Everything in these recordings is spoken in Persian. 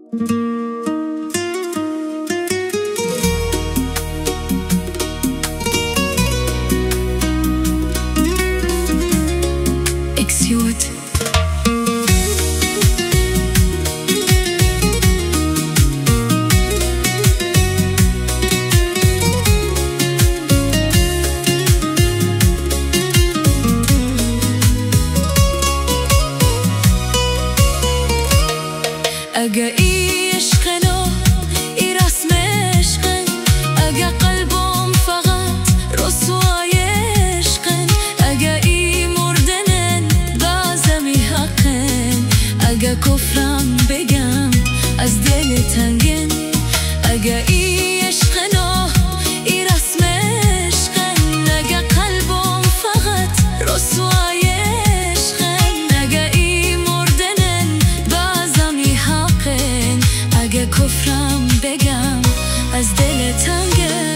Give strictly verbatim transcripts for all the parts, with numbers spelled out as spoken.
اکسیود اگه ای عشقنو ای رسم عشقن، اگه قلبم فقط رسوای عشقن، اگه ای مردنن بازمی حقن، اگه کفرم بگم از دل تنگن، اگه ای عشقنو ای رسم عشقن، اگه قلبم فقط رسوای کفرم بگم از دل تنگه.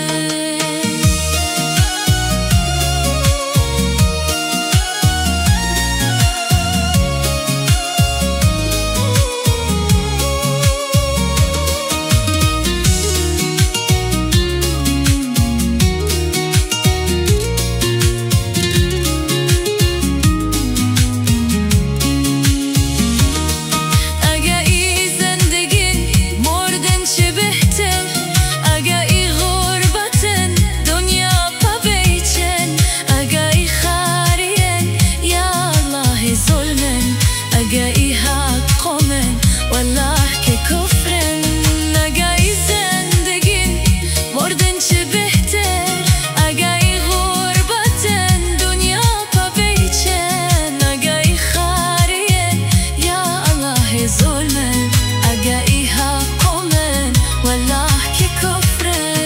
اگه ای حق قومن والله که کفرن، اگه ای زندگین مردن چه بهتر، اگه ای غربتن دنیا پا بیچن، اگه ای خارین یا الله ظلمن، اگه ای حق قومن والله که کفرن.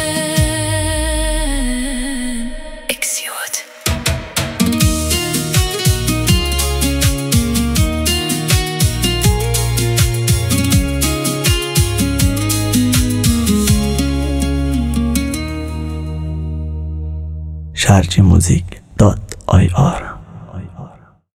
اکسیود شارجی موزیک دات آی آر